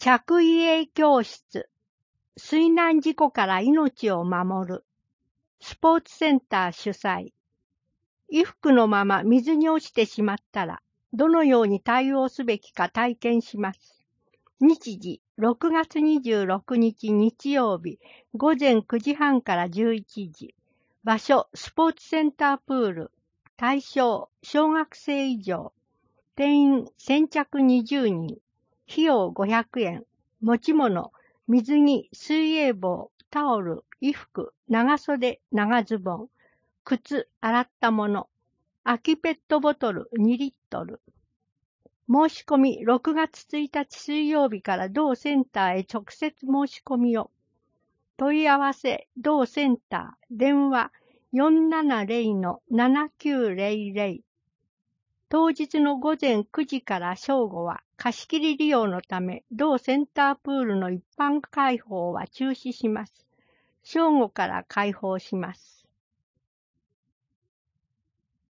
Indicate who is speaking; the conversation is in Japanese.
Speaker 1: 着衣泳教室、水難事故から命を守る、スポーツセンター主催。衣服のまま水に落ちてしまったら、どのように対応すべきか体験します。日時、6月26日日曜日、午前9時半から11時。場所、スポーツセンタープール。対象、小学生以上。定員、先着20人。費用500円。持ち物、水着、水泳帽、タオル、衣服、長袖、長ズボン。靴、洗ったもの。空きペットボトル2リットル。申し込み6月1日水曜日から同センターへ直接申し込みを。問い合わせ、同センター、電話 470-7900。当日の午前9時から正午は貸し切り利用のため、同センタープールの一般開放は中止します。正午から開放します。